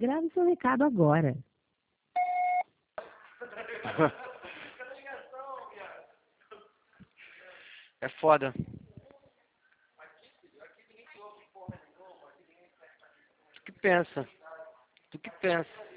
Grave seu recado agora. É foda. Tu que pensa? Tu que pensa?